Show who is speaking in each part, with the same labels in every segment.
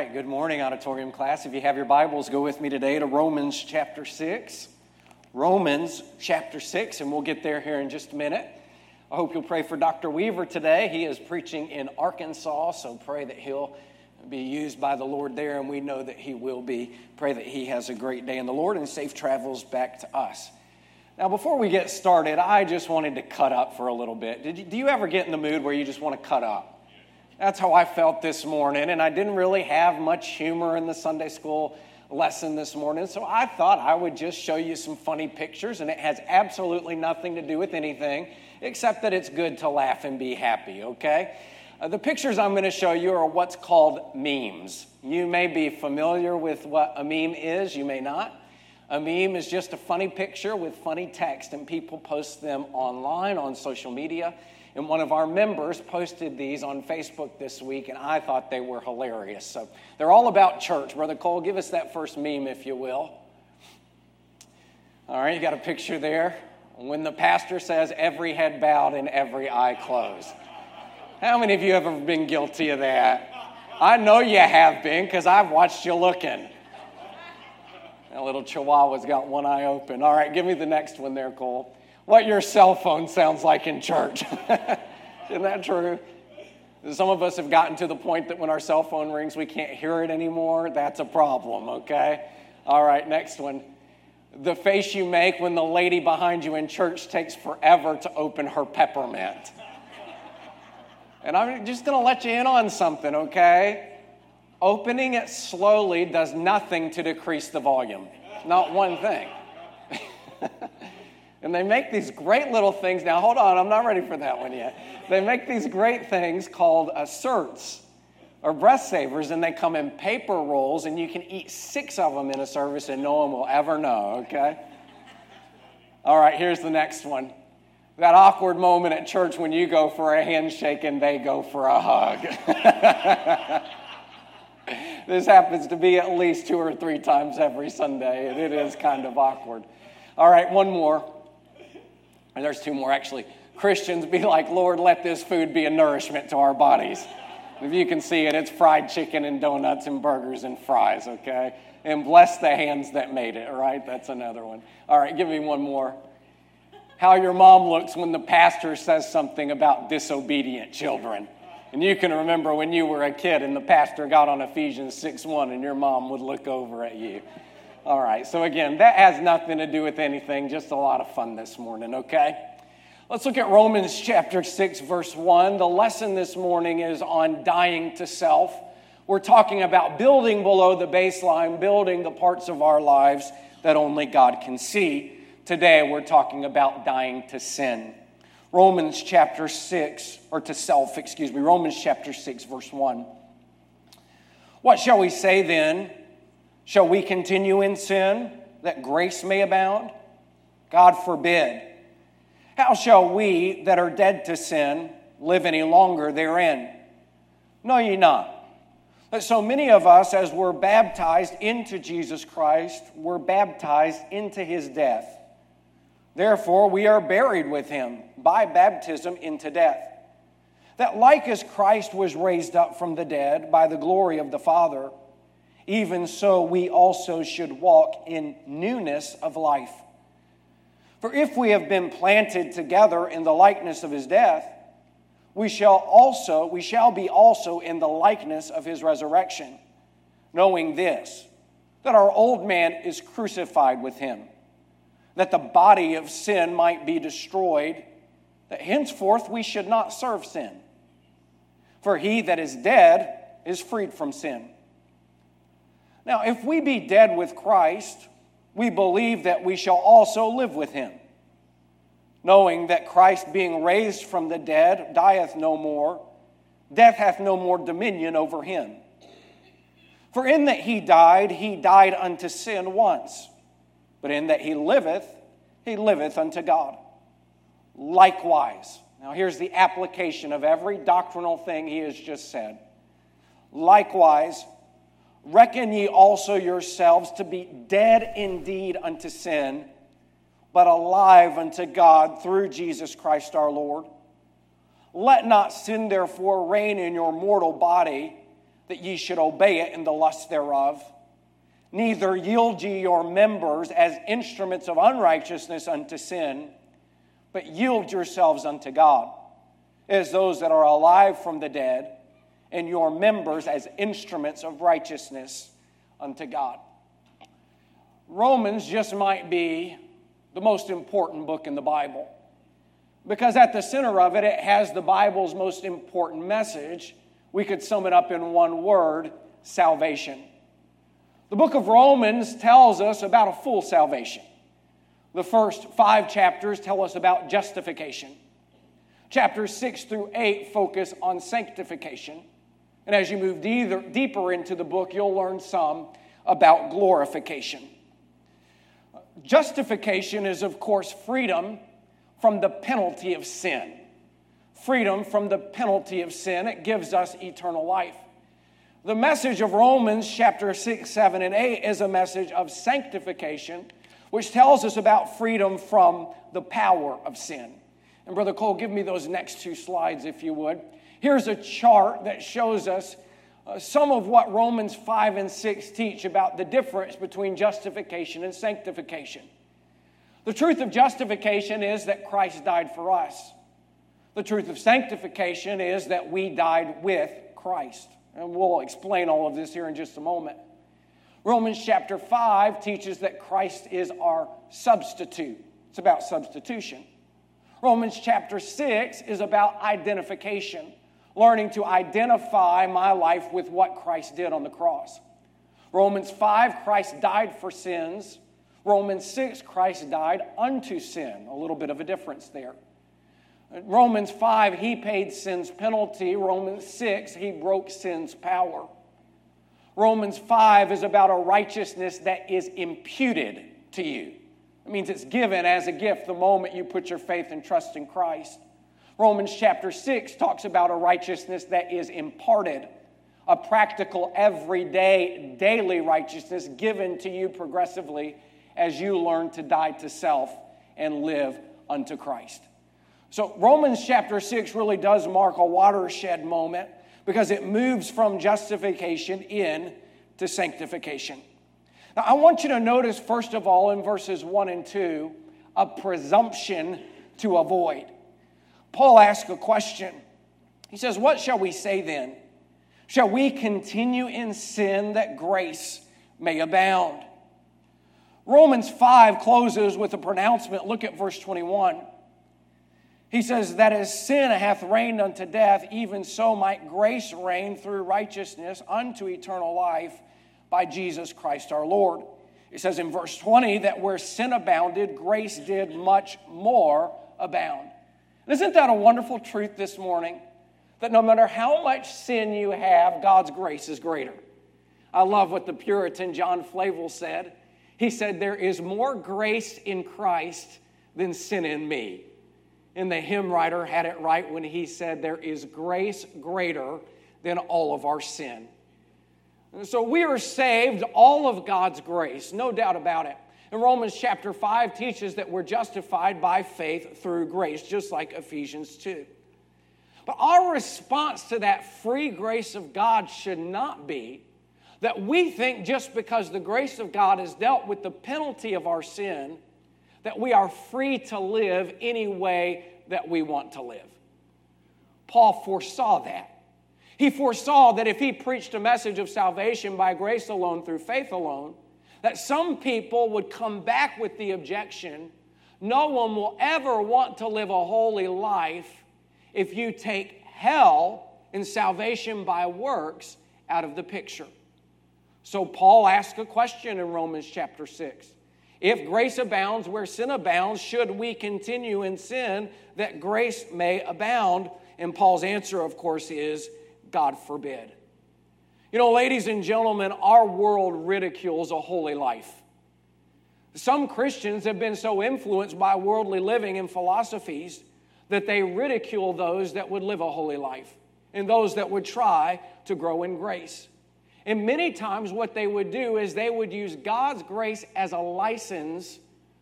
Speaker 1: right, good morning, auditorium class. If you have your Bibles, go with me today to Romans chapter 6. Romans chapter 6, and we'll get there here in just a minute. I hope you'll pray for Dr. Weaver today. He is preaching in Arkansas, so pray that he'll be used by the Lord there, and we know that he will be. Pray that he has a great day in the Lord and safe travels back to us. Now, before we get started, I just wanted to cut up for a little bit. Do you ever get in the mood where you just want to cut up? That's how I felt this morning, and I didn't really have much humor in the Sunday school lesson this morning, so I thought I would just show you some funny pictures, and it has absolutely nothing to do with anything except that it's good to laugh and be happy, okay? The pictures I'm going to show you are what's called memes. You may be familiar with what a meme is, you may not. A meme is just a funny picture with funny text, and people post them online on social media. And one of our members posted these on Facebook this week, and I thought they were hilarious. So they're all about church. Brother Cole, give us that first meme, if you will. All right, you got a picture there. When the pastor says, every head bowed and every eye closed. How many of you have ever been guilty of that? I know you have been, because I've watched you looking. That little chihuahua's got one eye open. All right, give me the next one there, Cole. What your cell phone sounds like in church. Isn't that true? Some of us have gotten to the point that when our cell phone rings, we can't hear it anymore. That's a problem, okay? All right, next one. The face you make when the lady behind you in church takes forever to open her peppermint. And I'm just going to let you in on something, okay? Opening it slowly does nothing to decrease the volume. Not one thing. And they make these great little things. Now, hold on, I'm not ready for that one yet. They make these great things called certs or breath savers, and they come in paper rolls, and you can eat 6 of them in a service, and no one will ever know, okay? All right, here's the next one. That awkward moment at church when you go for a handshake and they go for a hug. This happens to be at least 2 or 3 times every Sunday, and it is kind of awkward. All right, one more. And there's 2 more, actually. Christians be like, Lord, let this food be a nourishment to our bodies. If you can see it, it's fried chicken and donuts and burgers and fries, okay? And bless the hands that made it, right? That's another one. All right, give me one more. How your mom looks when the pastor says something about disobedient children. And you can remember when you were a kid and the pastor got on Ephesians 6:1 and your mom would look over at you. All right, so again, that has nothing to do with anything, just a lot of fun this morning, okay? Let's look at Romans chapter 6, verse 1. The lesson this morning is on dying to self. We're talking about building below the baseline, building the parts of our lives that only God can see. Today, we're talking about dying to sin. Romans chapter 6, Romans chapter 6, verse 1. What shall we say then? Shall we continue in sin, that grace may abound? God forbid. How shall we that are dead to sin live any longer therein? Know ye not that so many of us, as were baptized into Jesus Christ, were baptized into his death? Therefore we are buried with him by baptism into death, that like as Christ was raised up from the dead by the glory of the Father, even so we also should walk in newness of life. For if we have been planted together in the likeness of his death, we shall be also in the likeness of his resurrection, knowing this, that our old man is crucified with him, that the body of sin might be destroyed, that henceforth we should not serve sin. For he that is dead is freed from sin. Now, if we be dead with Christ, we believe that we shall also live with him, knowing that Christ, being raised from the dead, dieth no more, death hath no more dominion over him. For in that he died unto sin once, but in that he liveth unto God. Likewise, now here's the application of every doctrinal thing he has just said. Likewise, reckon ye also yourselves to be dead indeed unto sin, but alive unto God through Jesus Christ our Lord. Let not sin therefore reign in your mortal body, that ye should obey it in the lust thereof. Neither yield ye your members as instruments of unrighteousness unto sin, but yield yourselves unto God, as those that are alive from the dead, and your members as instruments of righteousness unto God. Romans just might be the most important book in the Bible, because at the center of it, it has the Bible's most important message. We could sum it up in one word: salvation. The book of Romans tells us about a full salvation. The first 5 chapters tell us about justification. Chapters 6 through 8 focus on sanctification. And as you move deeper into the book, you'll learn some about glorification. Justification is, of course, freedom from the penalty of sin. Freedom from the penalty of sin. It gives us eternal life. The message of Romans chapter 6, 7, and 8 is a message of sanctification, which tells us about freedom from the power of sin. And Brother Cole, give me those next 2 slides if you would. Here's a chart that shows us some of what Romans 5 and 6 teach about the difference between justification and sanctification. The truth of justification is that Christ died for us. The truth of sanctification is that we died with Christ. And we'll explain all of this here in just a moment. Romans chapter 5 teaches that Christ is our substitute. It's about substitution. Romans chapter 6 is about identification, learning to identify my life with what Christ did on the cross. Romans 5, Christ died for sins. Romans 6, Christ died unto sin. A little bit of a difference there. Romans 5, he paid sin's penalty. Romans 6, he broke sin's power. Romans 5 is about a righteousness that is imputed to you. It means it's given as a gift the moment you put your faith and trust in Christ. Romans chapter 6 talks about a righteousness that is imparted, a practical, everyday, daily righteousness given to you progressively as you learn to die to self and live unto Christ. So Romans chapter 6 really does mark a watershed moment because it moves from justification into sanctification. Now, I want you to notice, first of all, in verses 1 and 2, a presumption to avoid. Paul asks a question. He says, "What shall we say then? Shall we continue in sin that grace may abound?" Romans 5 closes with a pronouncement. Look at verse 21. He says, "That as sin hath reigned unto death, even so might grace reign through righteousness unto eternal life by Jesus Christ our Lord." It says in verse 20 that where sin abounded, grace did much more abound. And isn't that a wonderful truth this morning? That no matter how much sin you have, God's grace is greater. I love what the Puritan John Flavel said. He said, "There is more grace in Christ than sin in me." And the hymn writer had it right when he said, "There is grace greater than all of our sin." And so we are saved, all of God's grace, no doubt about it. And Romans chapter 5 teaches that we're justified by faith through grace, just like Ephesians 2. But our response to that free grace of God should not be that we think just because the grace of God has dealt with the penalty of our sin, that we are free to live any way that we want to live. Paul foresaw that. He foresaw that if he preached a message of salvation by grace alone, through faith alone, that some people would come back with the objection, no one will ever want to live a holy life if you take hell and salvation by works out of the picture. So Paul asked a question in Romans chapter 6. If grace abounds where sin abounds, should we continue in sin that grace may abound? And Paul's answer, of course, is God forbid. You know, ladies and gentlemen, our world ridicules a holy life. Some Christians have been so influenced by worldly living and philosophies that they ridicule those that would live a holy life and those that would try to grow in grace. And many times what they would do is they would use God's grace as a license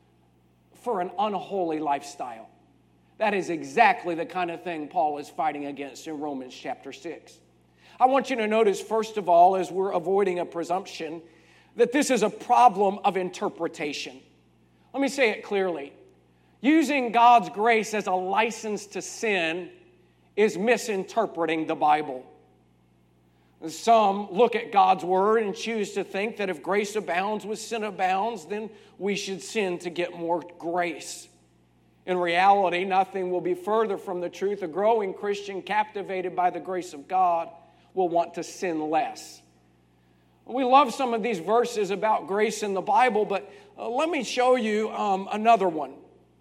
Speaker 1: for an unholy lifestyle. That is exactly the kind of thing Paul is fighting against in Romans chapter 6. I want you to notice, first of all, as we're avoiding a presumption, that this is a problem of interpretation. Let me say it clearly. Using God's grace as a license to sin is misinterpreting the Bible. Some look at God's word and choose to think that if grace abounds with sin abounds, then we should sin to get more grace. In reality, nothing will be further from the truth. A growing Christian captivated by the grace of God will want to sin less. We love some of these verses about grace in the Bible, but let me show you another one.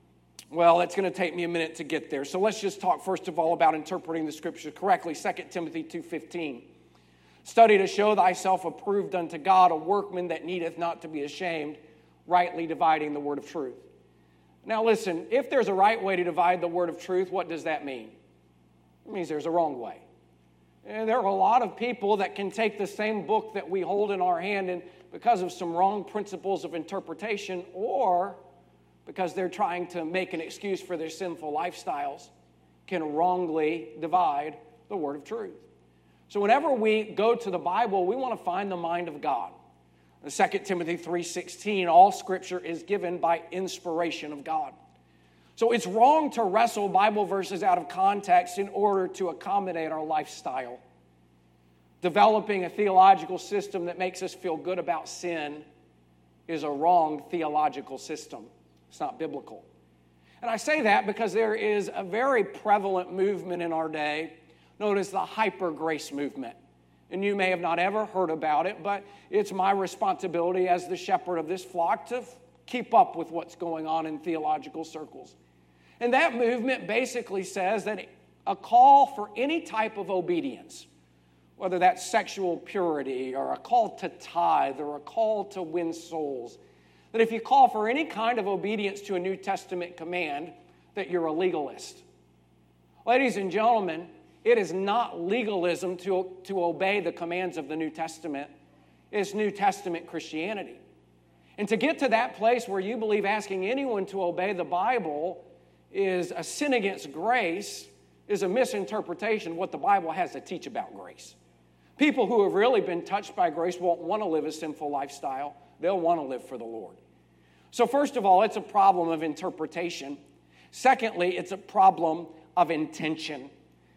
Speaker 1: Well, it's going to take me a minute to get there. So let's just talk first of all about interpreting the Scriptures correctly. 2 Timothy 2:15. Study to show thyself approved unto God, a workman that needeth not to be ashamed, rightly dividing the word of truth. Now listen, if there's a right way to divide the word of truth, what does that mean? It means there's a wrong way. And there are a lot of people that can take the same book that we hold in our hand and because of some wrong principles of interpretation or because they're trying to make an excuse for their sinful lifestyles, can wrongly divide the word of truth. So whenever we go to the Bible, we want to find the mind of God. In 2 Timothy 3:16, all Scripture is given by inspiration of God. So it's wrong to wrestle Bible verses out of context in order to accommodate our lifestyle. Developing a theological system that makes us feel good about sin is a wrong theological system. It's not biblical. And I say that because there is a very prevalent movement in our day known as the hyper-grace movement. And you may have not ever heard about it, but it's my responsibility as the shepherd of this flock to keep up with what's going on in theological circles. And that movement basically says that a call for any type of obedience, whether that's sexual purity or a call to tithe or a call to win souls, that if you call for any kind of obedience to a New Testament command, that you're a legalist. Ladies and gentlemen, it is not legalism to obey the commands of the New Testament. It's New Testament Christianity. And to get to that place where you believe asking anyone to obey the Bible is a sin against grace is a misinterpretation of what the Bible has to teach about grace. People who have really been touched by grace won't want to live a sinful lifestyle. They'll want to live for the Lord. So first of all, it's a problem of interpretation. Secondly, it's a problem of intention.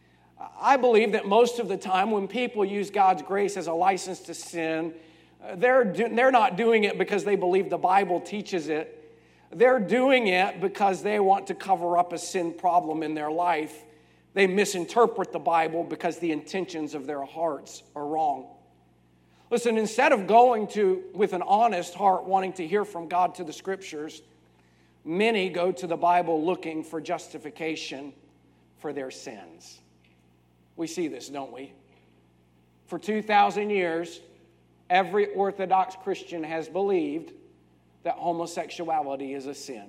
Speaker 1: I believe that most of the time when people use God's grace as a license to sin, they're not doing it because they believe the Bible teaches it. They're doing it because they want to cover up a sin problem in their life. They misinterpret the Bible because the intentions of their hearts are wrong. Listen, instead of going with an honest heart wanting to hear from God to the Scriptures, many go to the Bible looking for justification for their sins. We see this, don't we? For 2,000 years, every Orthodox Christian has believed that homosexuality is a sin.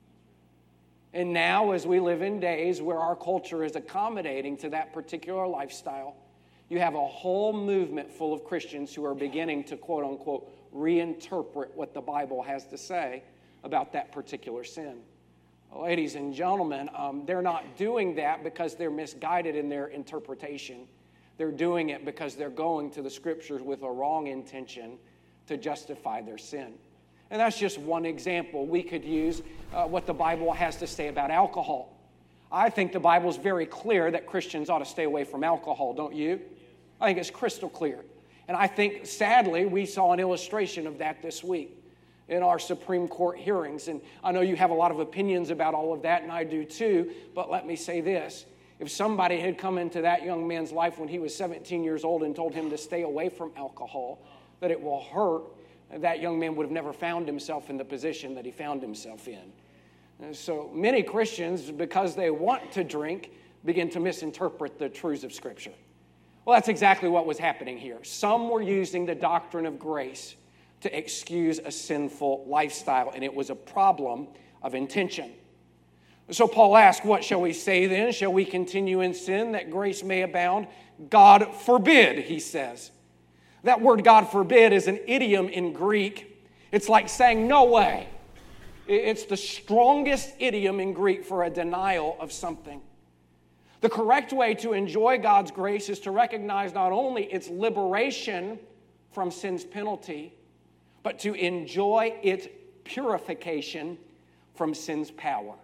Speaker 1: And now, as we live in days where our culture is accommodating to that particular lifestyle, you have a whole movement full of Christians who are beginning to, quote unquote, reinterpret what the Bible has to say about that particular sin. Ladies and gentlemen, they're not doing that because they're misguided in their interpretation. They're doing it because they're going to the Scriptures with a wrong intention to justify their sin. And that's just one example. We could use what the Bible has to say about alcohol. I think the Bible is very clear that Christians ought to stay away from alcohol, don't you? I think it's crystal clear. And I think, sadly, we saw an illustration of that this week in our Supreme Court hearings. And I know you have a lot of opinions about all of that, and I do too, but let me say this. If somebody had come into that young man's life when he was 17 years old and told him to stay away from alcohol, that it will hurt, that young man would have never found himself in the position that he found himself in. And so many Christians, because they want to drink, begin to misinterpret the truths of Scripture. Well, that's exactly what was happening here. Some were using the doctrine of grace to excuse a sinful lifestyle, and it was a problem of intention. So Paul asked, what shall we say then? Shall we continue in sin that grace may abound? God forbid, he says. That word God forbid is an idiom in Greek. It's like saying no way. It's the strongest idiom in Greek for a denial of something. The correct way to enjoy God's grace is to recognize not only its liberation from sin's penalty, but to enjoy its purification from sin's power.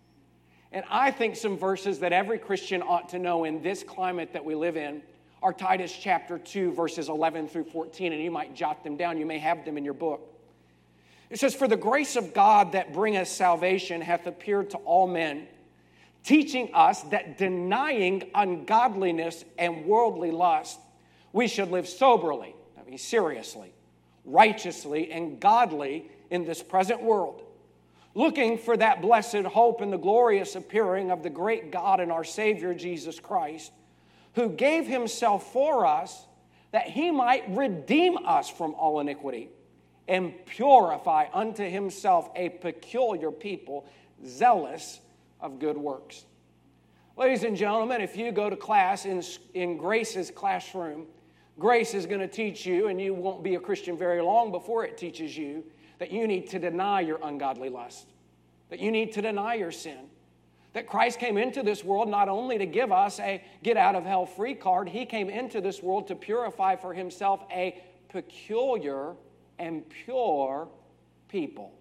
Speaker 1: And I think some verses that every Christian ought to know in this climate that we live in are Titus chapter 2, verses 11 through 14, and you might jot them down. You may have them in your book. It says, "For the grace of God that bringeth salvation hath appeared to all men, teaching us that denying ungodliness and worldly lust, we should live soberly," I mean seriously, "righteously and godly in this present world, looking for that blessed hope and the glorious appearing of the great God and our Savior Jesus Christ, who gave himself for us that he might redeem us from all iniquity and purify unto himself a peculiar people, zealous of good works." Ladies and gentlemen, if you go to class in Grace's classroom, Grace is going to teach you, and you won't be a Christian very long before it teaches you, that you need to deny your ungodly lust, that you need to deny your sin, that Christ came into this world not only to give us a get-out-of-hell-free card, he came into this world to purify for himself a peculiar and pure people.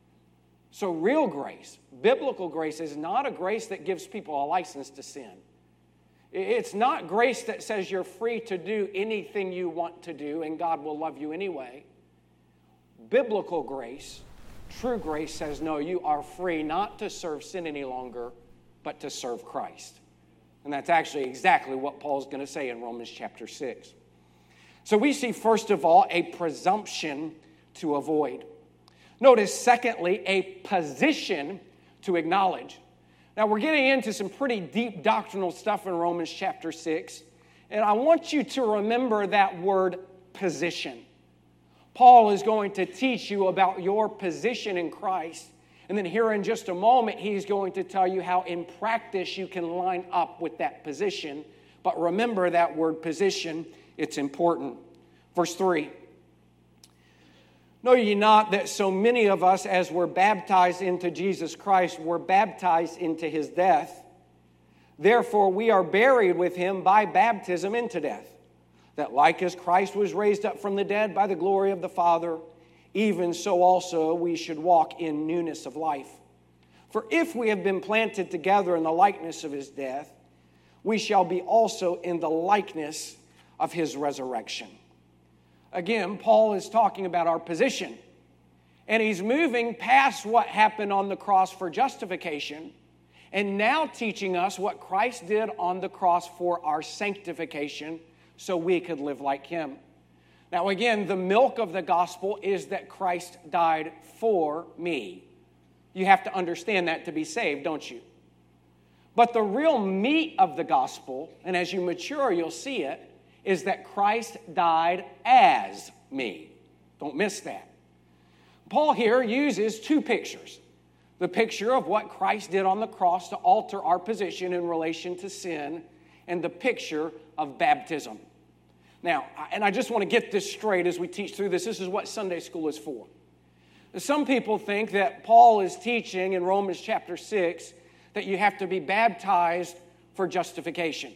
Speaker 1: So real grace, biblical grace, is not a grace that gives people a license to sin. It's not grace that says you're free to do anything you want to do and God will love you anyway. Biblical grace, true grace, says no, you are free not to serve sin any longer, but to serve Christ. And that's actually exactly what Paul's going to say in Romans chapter 6. So we see, first of all, a presumption to avoid. Notice, secondly, a position to acknowledge. Now, we're getting into some pretty deep doctrinal stuff in Romans chapter 6, and I want you to remember that word position. Paul is going to teach you about your position in Christ, and then here in just a moment, he's going to tell you how in practice you can line up with that position. But remember that word position, it's important. Verse 3. "Know ye not that so many of us as were baptized into Jesus Christ were baptized into his death? Therefore we are buried with him by baptism into death, that like as Christ was raised up from the dead by the glory of the Father, even so also we should walk in newness of life. For if we have been planted together in the likeness of his death, we shall be also in the likeness of his resurrection." Again, Paul is talking about our position. And he's moving past what happened on the cross for justification and now teaching us what Christ did on the cross for our sanctification so we could live like him. Now again, the milk of the gospel is that Christ died for me. You have to understand that to be saved, don't you? But the real meat of the gospel, and as you mature you'll see it, is that Christ died as me. Don't miss that. Paul here uses two pictures. The picture of what Christ did on the cross to alter our position in relation to sin, and the picture of baptism. Now, and I just want to get this straight as we teach through this. This is what Sunday school is for. Some people think that Paul is teaching in Romans chapter 6 that you have to be baptized for justification.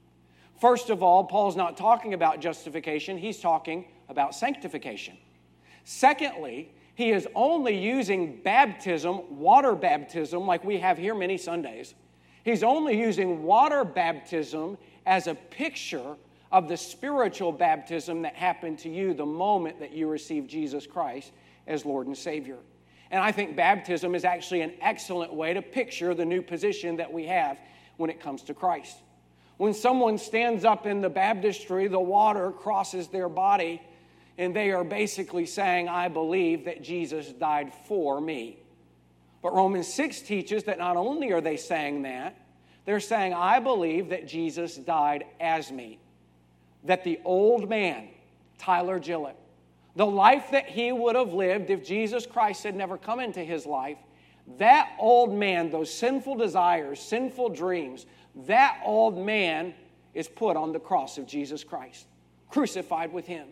Speaker 1: First of all, Paul's not talking about justification. He's talking about sanctification. Secondly, he is only using baptism, water baptism, like we have here many Sundays. He's only using water baptism as a picture of the spiritual baptism that happened to you the moment that you received Jesus Christ as Lord and Savior. And I think baptism is actually an excellent way to picture the new position that we have when it comes to Christ. When someone stands up in the baptistry, the water crosses their body, and they are basically saying, I believe that Jesus died for me. But Romans 6 teaches that not only are they saying that, they're saying, I believe that Jesus died as me. That the old man, Tyler Gillett, the life that he would have lived if Jesus Christ had never come into his life, that old man, those sinful desires, sinful dreams, that old man is put on the cross of Jesus Christ, crucified with him.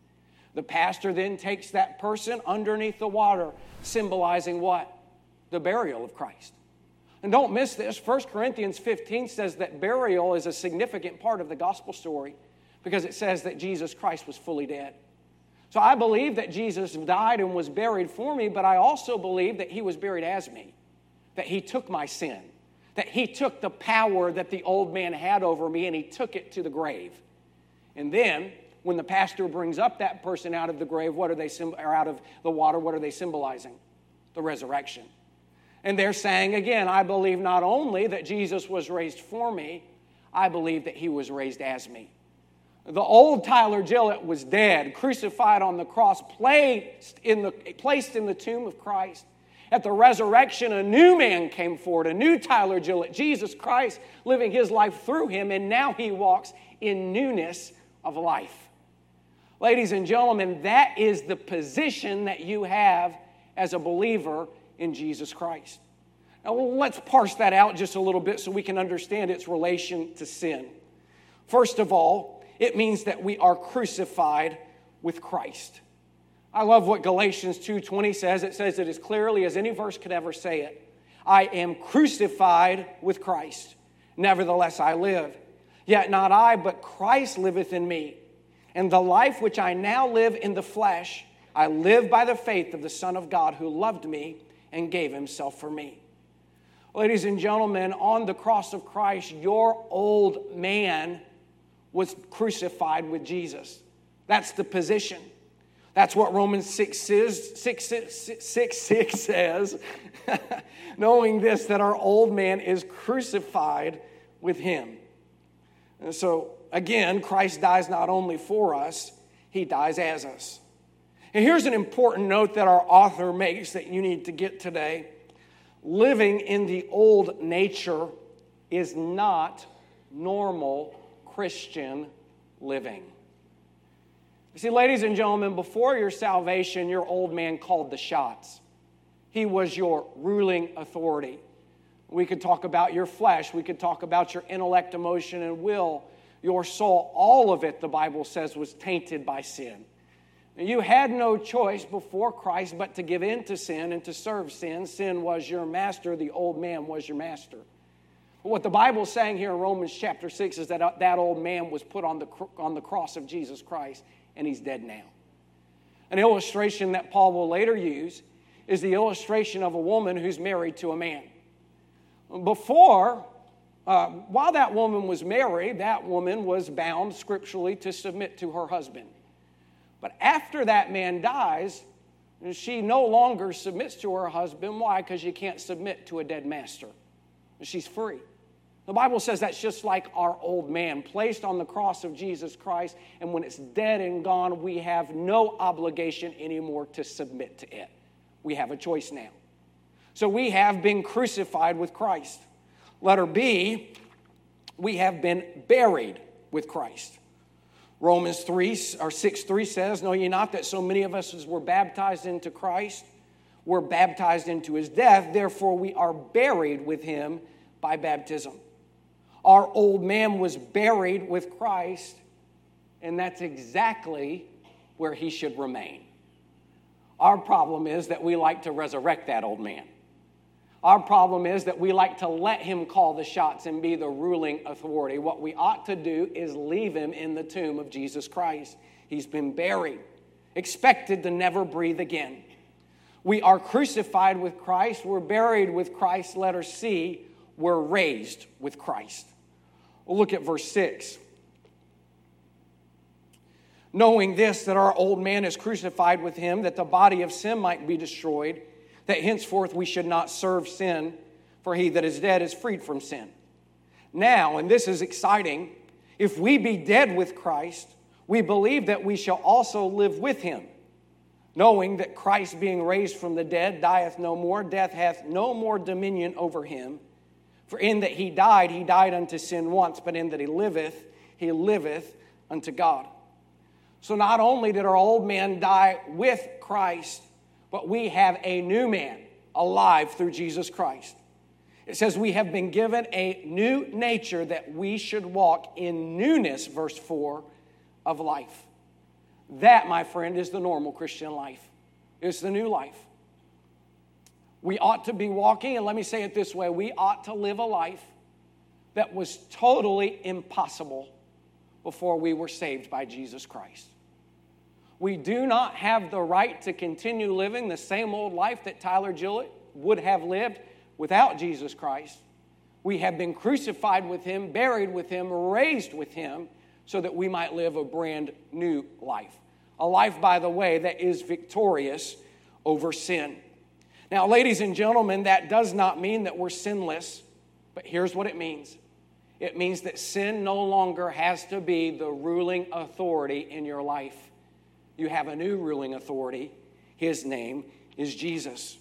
Speaker 1: The pastor then takes that person underneath the water, symbolizing what? The burial of Christ. And don't miss this. 1 Corinthians 15 says that burial is a significant part of the gospel story because it says that Jesus Christ was fully dead. So I believe that Jesus died and was buried for me, but I also believe that he was buried as me, that he took my sin, that he took the power that the old man had over me and he took it to the grave. And then when the pastor brings up that person out of the grave, or out of the water, what are they symbolizing? The resurrection. And they're saying, again, I believe not only that Jesus was raised for me, I believe that he was raised as me. The old Tyler Gillett was dead, crucified on the cross, placed in the tomb of Christ. At the resurrection, a new man came forward, a new Tyler Gillett, Jesus Christ, living his life through him, and now he walks in newness of life. Ladies and gentlemen, that is the position that you have as a believer in Jesus Christ. Now, let's parse that out just a little bit so we can understand its relation to sin. First of all, it means that we are crucified with Christ. I love what Galatians 2:20 says. It says it as clearly as any verse could ever say it. I am crucified with Christ. Nevertheless I live. Yet not I, but Christ liveth in me. And the life which I now live in the flesh, I live by the faith of the Son of God who loved me and gave himself for me. Ladies and gentlemen, on the cross of Christ, your old man was crucified with Jesus. That's the position. That's what Romans 6:6 says. Knowing this, that our old man is crucified with him. And so, again, Christ dies not only for us, he dies as us. And here's an important note that our author makes that you need to get today. Living in the old nature is not normal Christian living. You see, ladies and gentlemen, before your salvation, your old man called the shots. He was your ruling authority. We could talk about your flesh. We could talk about your intellect, emotion, and will. Your soul, all of it, the Bible says, was tainted by sin. You had no choice before Christ but to give in to sin and to serve sin. Sin was your master. The old man was your master. But what the Bible is saying here in Romans chapter 6 is that that old man was put on the cross of Jesus Christ, and he's dead now. An illustration that Paul will later use is the illustration of a woman who's married to a man. While that woman was married, that woman was bound scripturally to submit to her husband. But after that man dies, she no longer submits to her husband. Why? Because you can't submit to a dead master. She's free. The Bible says that's just like our old man, placed on the cross of Jesus Christ, and when it's dead and gone, we have no obligation anymore to submit to it. We have a choice now. So we have been crucified with Christ. Letter B, we have been buried with Christ. Romans 6:3 says, know ye not that so many of us as were baptized into Christ were baptized into his death, therefore we are buried with him by baptism. Our old man was buried with Christ, and that's exactly where he should remain. Our problem is that we like to resurrect that old man. Our problem is that we like to let him call the shots and be the ruling authority. What we ought to do is leave him in the tomb of Jesus Christ. He's been buried, expected to never breathe again. We are crucified with Christ. We're buried with Christ. Letter C, we're raised with Christ. We'll look at verse 6. Knowing this, that our old man is crucified with him, that the body of sin might be destroyed, that henceforth we should not serve sin, for he that is dead is freed from sin. Now, and this is exciting, if we be dead with Christ, we believe that we shall also live with him, knowing that Christ being raised from the dead dieth no more, death hath no more dominion over him. For in that he died unto sin once, but in that he liveth unto God. So not only did our old man die with Christ, but we have a new man alive through Jesus Christ. It says we have been given a new nature that we should walk in newness, verse 4, of life. That, my friend, is the normal Christian life. It's the new life. We ought to be walking, and let me say it this way, we ought to live a life that was totally impossible before we were saved by Jesus Christ. We do not have the right to continue living the same old life that Tyler Gillett would have lived without Jesus Christ. We have been crucified with him, buried with him, raised with him, so that we might live a brand new life. A life, by the way, that is victorious over sin. Now, ladies and gentlemen, that does not mean that we're sinless, but here's what it means. It means that sin no longer has to be the ruling authority in your life. You have a new ruling authority. His name is Jesus.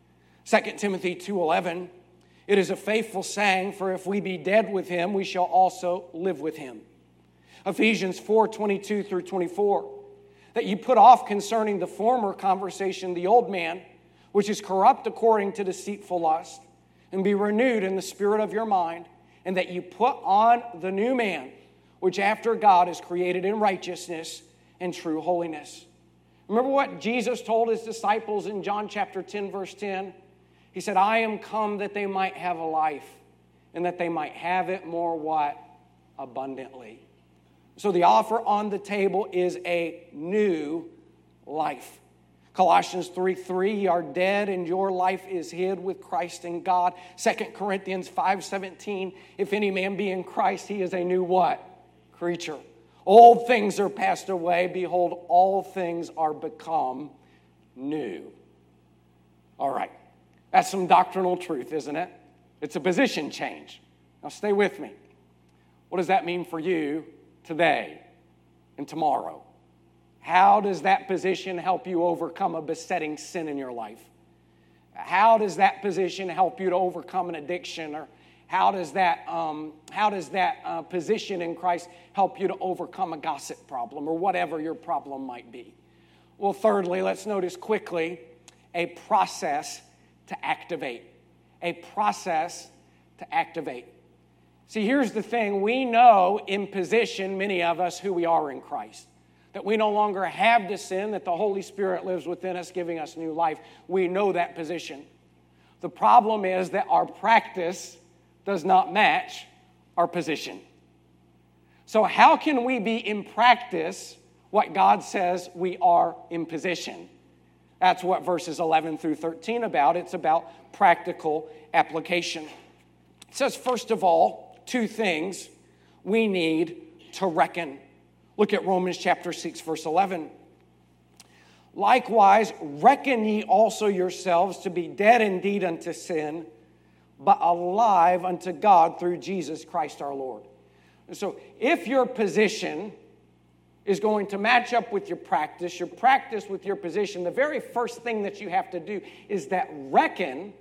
Speaker 1: 2 Timothy 2:11, it is a faithful saying, for if we be dead with him, we shall also live with him. Ephesians 4:22 through 24, that you put off concerning the former conversation the old man, which is corrupt according to deceitful lust, and be renewed in the spirit of your mind, and that you put on the new man, which after God is created in righteousness and true holiness. Remember what Jesus told his disciples in John chapter 10, verse 10? He said, I am come that they might have a life, and that they might have it more what? Abundantly. So the offer on the table is a new life. Colossians 3:3, ye are dead, and your life is hid with Christ in God. 2 Corinthians 5:17, if any man be in Christ, he is a new what? Creature. Old things are passed away. Behold, all things are become new. All right. That's some doctrinal truth, isn't it? It's a position change. Now stay with me. What does that mean for you today and tomorrow? How does that position help you overcome a besetting sin in your life? How does that position help you to overcome an addiction? Or how does that position in Christ help you to overcome a gossip problem or whatever your problem might be? Well, thirdly, let's notice quickly a process to activate. A process to activate. See, here's the thing. We know in position, many of us, who we are in Christ. That we no longer have to sin, that the Holy Spirit lives within us, giving us new life. We know that position. The problem is that our practice does not match our position. So how can we be in practice what God says we are in position? That's what verses 11 through 13 about. It's about practical application. It says, first of all, two things we need to reckon. Look at Romans chapter 6, verse 11. Likewise, reckon ye also yourselves to be dead indeed unto sin, but alive unto God through Jesus Christ our Lord. And so if your position is going to match up with your practice with your position, the very first thing that you have to do is to reckon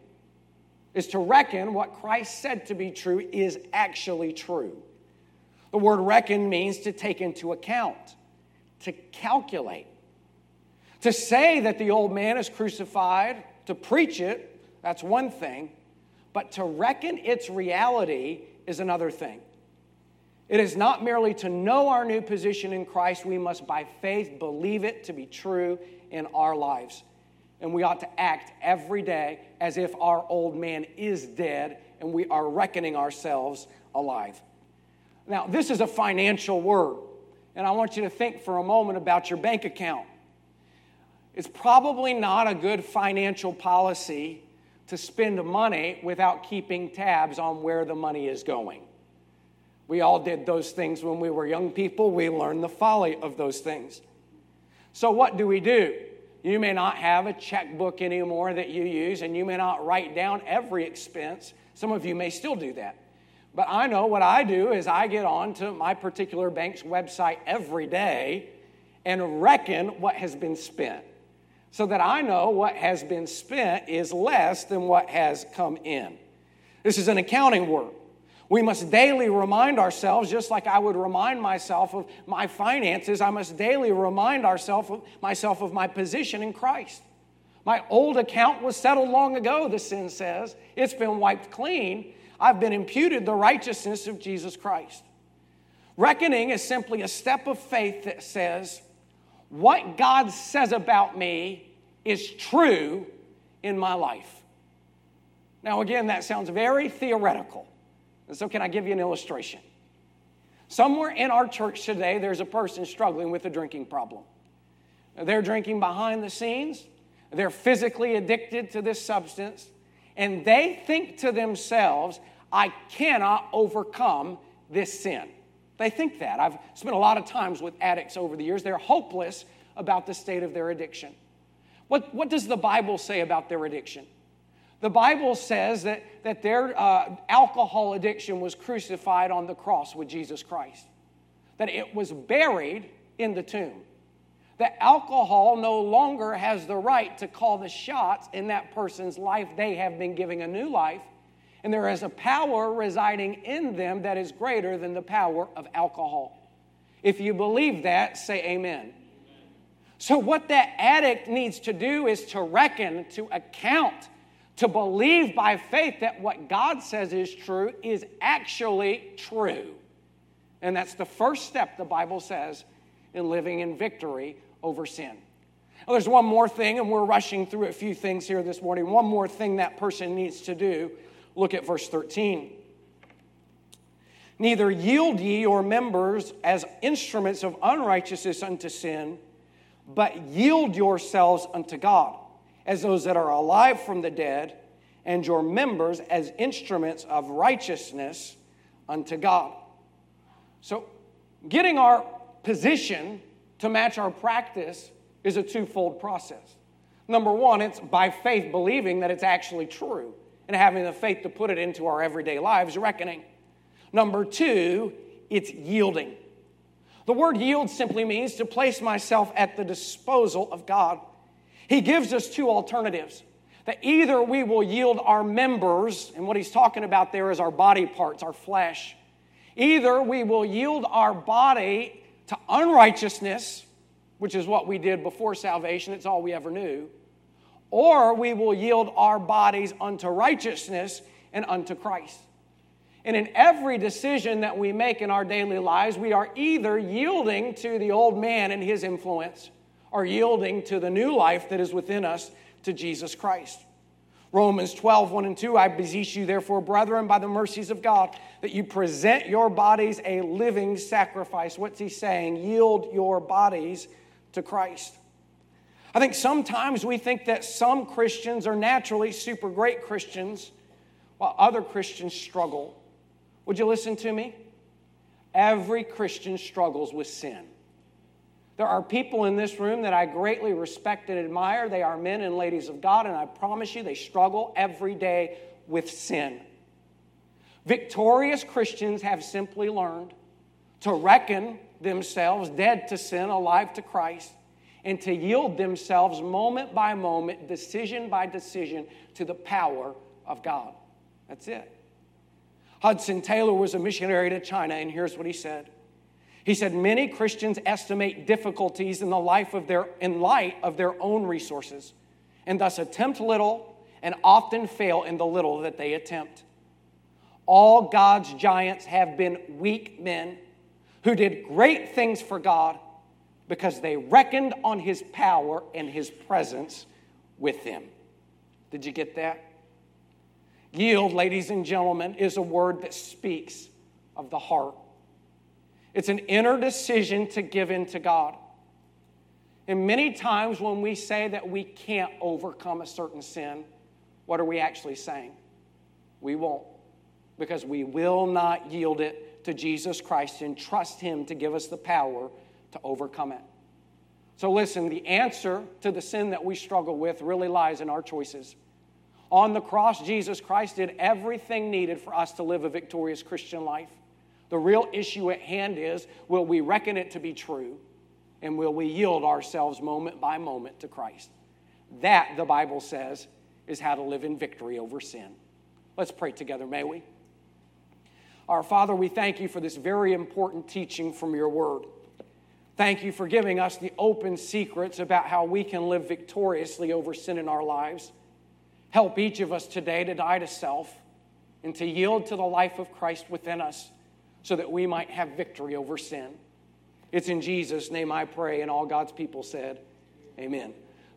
Speaker 1: what Christ said to be true is actually true. The word reckon means to take into account, to calculate. To say that the old man is crucified, to preach it, that's one thing. But to reckon its reality is another thing. It is not merely to know our new position in Christ. We must by faith believe it to be true in our lives. And we ought to act every day as if our old man is dead and we are reckoning ourselves alive. Now, this is a financial word, and I want you to think for a moment about your bank account. It's probably not a good financial policy to spend money without keeping tabs on where the money is going. We all did those things when we were young people. We learned the folly of those things. So what do? You may not have a checkbook anymore that you use, and you may not write down every expense. Some of you may still do that. But I know what I do is I get on to my particular bank's website every day and reckon what has been spent, so that I know what has been spent is less than what has come in. This is an accounting word. We must daily remind ourselves, just like I would remind myself of my finances, I must daily remind myself of my position in Christ. My old account was settled long ago, the sin says. It's been wiped clean. I've been imputed the righteousness of Jesus Christ. Reckoning is simply a step of faith that says, what God says about me is true in my life. Now, again, that sounds very theoretical. And so can I give you an illustration? Somewhere in our church today, there's a person struggling with a drinking problem. They're drinking behind the scenes. They're physically addicted to this substance. And they think to themselves, I cannot overcome this sin. They think that. I've spent a lot of times with addicts over the years. They're hopeless about the state of their addiction. What does the Bible say about their addiction? The Bible says that their alcohol addiction was crucified on the cross with Jesus Christ. That it was buried in the tomb. That alcohol no longer has the right to call the shots in that person's life. They have been given a new life. And there is a power residing in them that is greater than the power of alcohol. If you believe that, say amen. So what that addict needs to do is to reckon, to account, to believe by faith that what God says is true is actually true. And that's the first step, the Bible says, in living in victory over sin. Now, there's one more thing, and we're rushing through a few things here this morning. One more thing that person needs to do. Look at verse 13. Neither yield ye your members as instruments of unrighteousness unto sin, but yield yourselves unto God, as those that are alive from the dead, and your members as instruments of righteousness unto God. So, getting our position to match our practice is a twofold process. Number one, it's by faith believing that it's actually true and having the faith to put it into our everyday lives, reckoning. Number two, it's yielding. The word yield simply means to place myself at the disposal of God. He gives us two alternatives. That either we will yield our members, and what he's talking about there is our body parts, our flesh. Either we will yield our body to unrighteousness, which is what we did before salvation, it's all we ever knew, or we will yield our bodies unto righteousness and unto Christ. And in every decision that we make in our daily lives, we are either yielding to the old man and his influence, or yielding to the new life that is within us, to Jesus Christ. Romans 12, 1 and 2, I beseech you therefore, brethren, by the mercies of God, that you present your bodies a living sacrifice. What's he saying? Yield your bodies to Christ. I think sometimes we think that some Christians are naturally super great Christians, while other Christians struggle. Would you listen to me? Every Christian struggles with sin. There are people in this room that I greatly respect and admire. They are men and ladies of God, and I promise you they struggle every day with sin. Victorious Christians have simply learned to reckon themselves dead to sin, alive to Christ, and to yield themselves moment by moment, decision by decision, to the power of God. That's it. Hudson Taylor was a missionary to China, and here's what he said. He said, many Christians estimate difficulties in light of their own resources, and thus attempt little and often fail in the little that they attempt. All God's giants have been weak men who did great things for God because they reckoned on his power and his presence with them. Did you get that? Yield, ladies and gentlemen, is a word that speaks of the heart. It's an inner decision to give in to God. And many times when we say that we can't overcome a certain sin, what are we actually saying? We won't. Because we will not yield it to Jesus Christ and trust him to give us the power to overcome it. So listen, the answer to the sin that we struggle with really lies in our choices. On the cross, Jesus Christ did everything needed for us to live a victorious Christian life. The real issue at hand is, will we reckon it to be true, and will we yield ourselves moment by moment to Christ? That, the Bible says, is how to live in victory over sin. Let's pray together, may we? Our Father, we thank you for this very important teaching from your word. Thank you for giving us the open secrets about how we can live victoriously over sin in our lives. Help each of us today to die to self and to yield to the life of Christ within us so that we might have victory over sin. It's in Jesus' name I pray, and all God's people said, amen.